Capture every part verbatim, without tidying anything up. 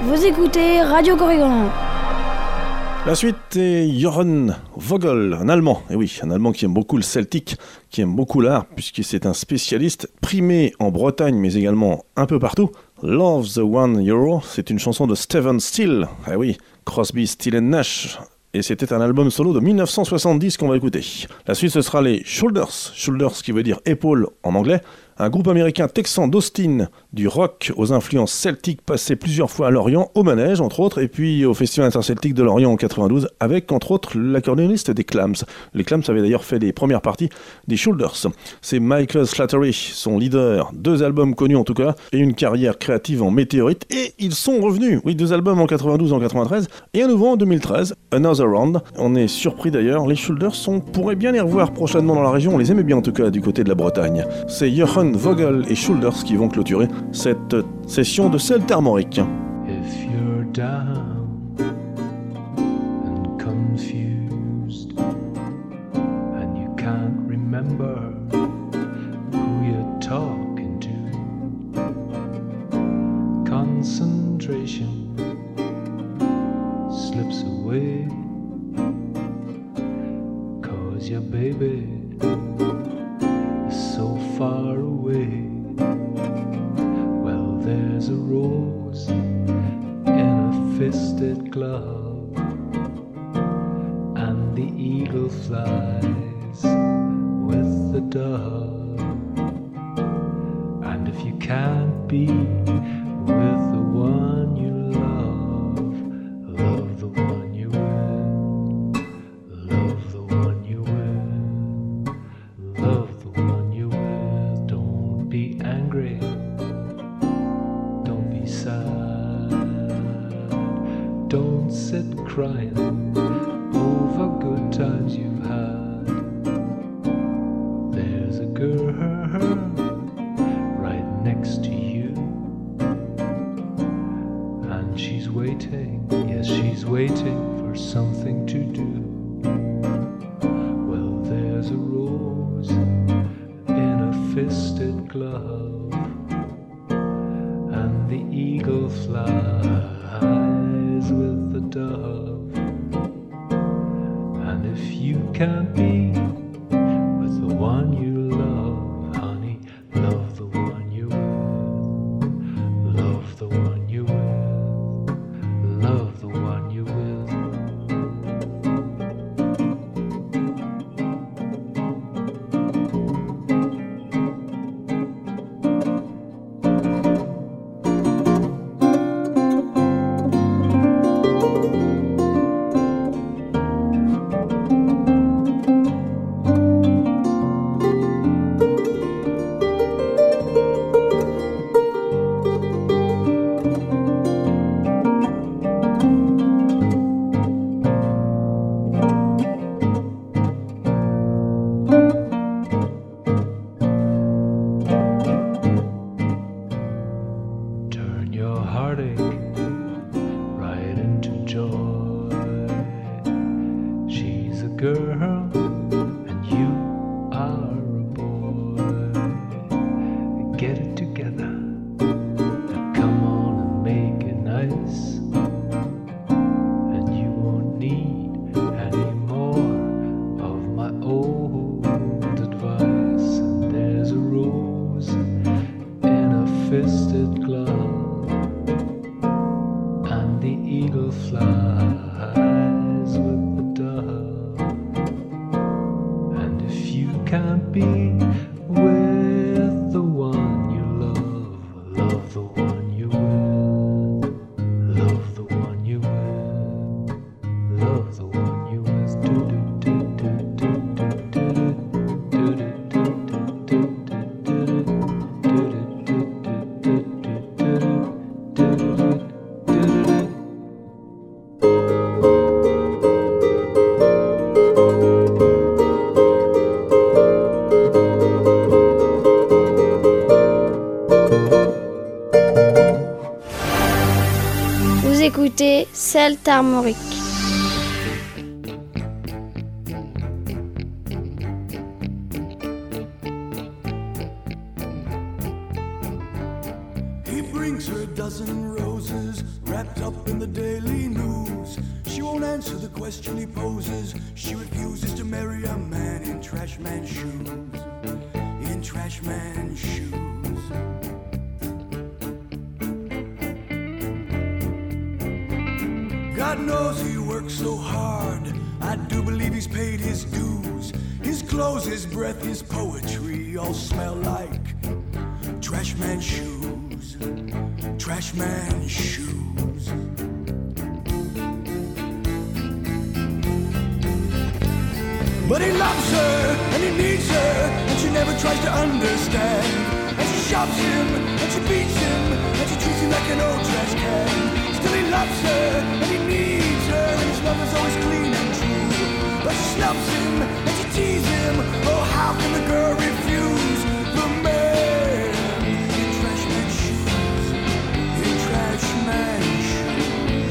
Vous écoutez Radio Corrigan. La suite est Johann Vogel, un Allemand. Et oui, un Allemand qui aime beaucoup le celtique, qui aime beaucoup l'art, puisque c'est un spécialiste primé en Bretagne, mais également un peu partout. Love the One Euro, c'est une chanson de Stephen Still. Ah oui, Crosby, Still and Nash. Et c'était un album solo de dix-neuf cent soixante-dix qu'on va écouter. La suite, ce sera les Shoulders. Shoulders qui veut dire épaule en anglais. Un groupe américain texan d'Austin, du rock aux influences celtiques, passé plusieurs fois à Lorient, au Manège entre autres, et puis au Festival interceltique de Lorient en quatre-vingt-douze, avec entre autres l'accordéoniste des Clams. Les Clams avaient d'ailleurs fait les premières parties des Shoulders. C'est Michael Slattery, son leader, deux albums connus en tout cas, et une carrière créative en météorite, et ils sont revenus. Oui, deux albums en quatre-vingt-douze, en quatre-vingt-treize, et un nouveau en deux mille treize, Another Round. On est surpris d'ailleurs, les Shoulders, on pourrait bien les revoir prochainement dans la région, on les aimait bien en tout cas du côté de la Bretagne. C'est Johann Vogel et Shoulders qui vont clôturer cette session de Seltz Armorique. If you're down and confused and you can't remember who you're talking to, concentration slips away, 'cause your baby so far away. Well, there's a rose in a fisted glove, and the eagle flies with the dove. And if you can't be with the one you love, love the one you with, love the one you with, love the one you with. Don't be angry, don't be sad, don't sit crying over good times you've had. There's a girl right next to you, and she's waiting, yes, she's waiting for something to do. Well, there's a rose in a fisted glove, and the eagle flies with the dove. And if you can't be with the one you love, honey, love the one you're with, love the one you're with, love the one you're with. Écoutez Seltz Armorique. He brings her down. dozen roses wrapped up in the daily news. She won't answer the question he poses. She refuses to marry a man in trash man shoes. In trash man shoes. God knows he works so hard. I do believe he's paid his dues. His clothes, his breath, his poetry all smell like trash man shoes. Trash man shoes. But he loves her and he needs her, and she never tries to understand. And she shoves him and she beats him, and she treats him like an old trash can. Still he loves her and he needs her, and his love is always clean and true. But she snubs him and she teases him. Oh, how can the girl refuse the man in trash man shoes? In trash man shoes.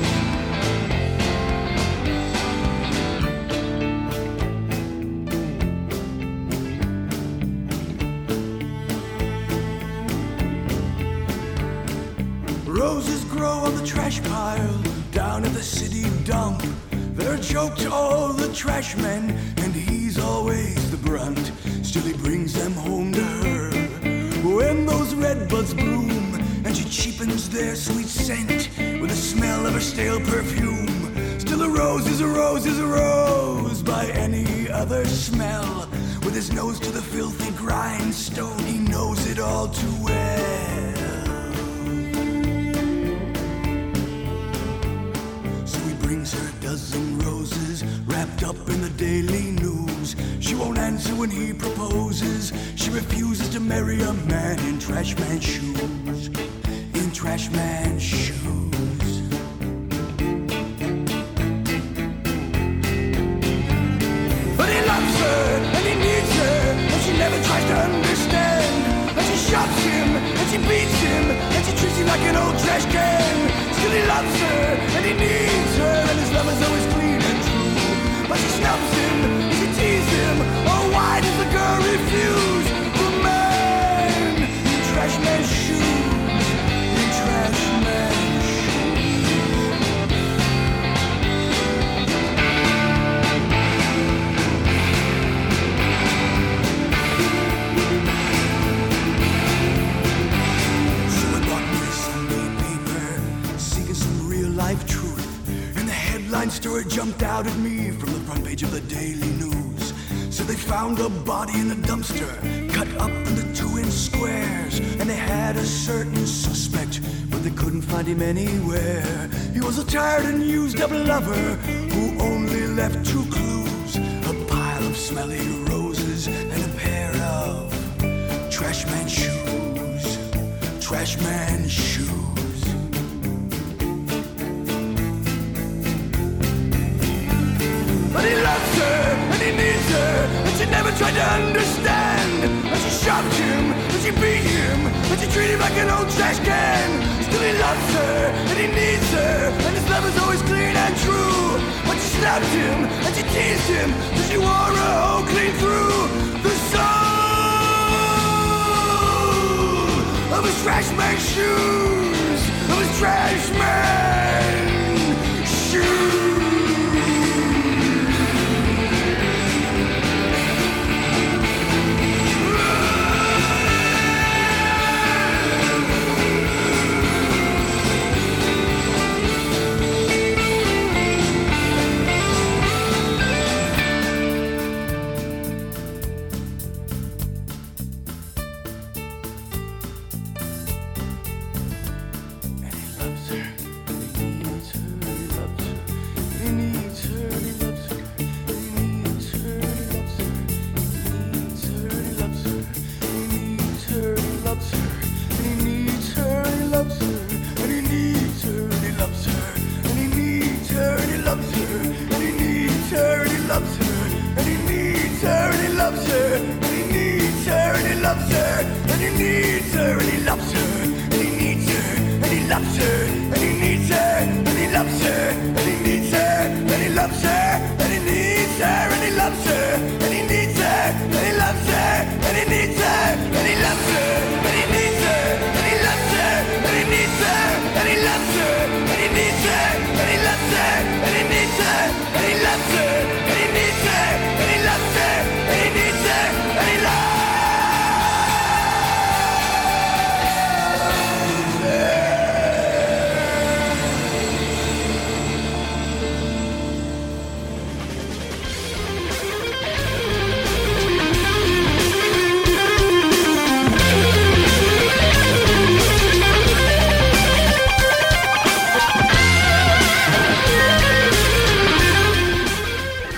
Roses grow on the trash pile down at the city dump. They're a joke to all the trash men, and he's always the brunt. Still he brings them home to her when those red buds bloom, and she cheapens their sweet scent with the smell of her stale perfume. Still a rose is a rose is a rose by any other smell. With his nose to the filthy grindstone, he knows it all too well. Brings her a dozen roses wrapped up in the daily news. She won't answer when he proposes. She refuses to marry a man in trash man shoes. In trash man shoes. But he loves her and he needs her, and she never tries to understand. And she shoves him and she beats him, and she treats him like an old trash can. Still he loves her and he needs her, and his love is always clean and true. But she snubs him and she teases him. Oh, why does the girl refuse the man in trash man shoes? In trash man life truth, and the headline story jumped out at me from the front page of the Daily News. So they found a body in a dumpster, cut up into two-inch squares, and they had a certain suspect, but they couldn't find him anywhere. He was a tired and used-up lover who only left two clues: a pile of smelly roses and a pair of trash man shoes. Trash man shoes. But he loves her and he needs her, and she never tried to understand. And she shoved him and she beat him, and she treated him like an old trash can. Still he loves her and he needs her, and his love is always clean and true. But she snapped him and she teased him till she wore a hole clean through the sole of his trash man shoes. Of his trash man shoes. loves her, and he needs her, and he loves her, and he needs her, and he loves her, and he needs her, and he loves her, and he needs her, and he loves her, and he needs her, and he loves her, and he needs her, and he loves her, and he needs her, and he loves her, and he needs her, and he loves her, and he needs her.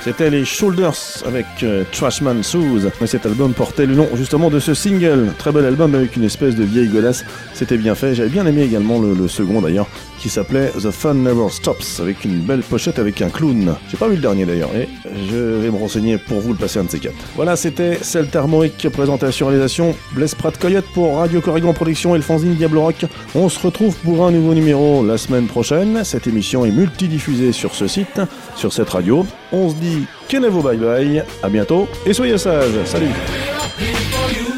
C'était les Shoulders avec euh, Trashman Shoes. Et cet album portait le nom justement de ce single. Très bel album avec une espèce de vieille godasse. C'était bien fait. J'avais bien aimé également le, le second d'ailleurs, qui s'appelait The Fun Never Stops, avec une belle pochette avec un clown. J'ai pas vu le dernier d'ailleurs, et je vais me renseigner pour vous le passer un de ces quatre. Voilà, c'était Celt Armorique, présentation, réalisation, Blaise Prat Coyote pour Radio Corrigan Production et le fanzine Diablo Rock. On se retrouve pour un nouveau numéro la semaine prochaine. Cette émission est multidiffusée sur ce site, sur cette radio. On se dit Kenavo bye bye, à bientôt et soyez sages. Salut.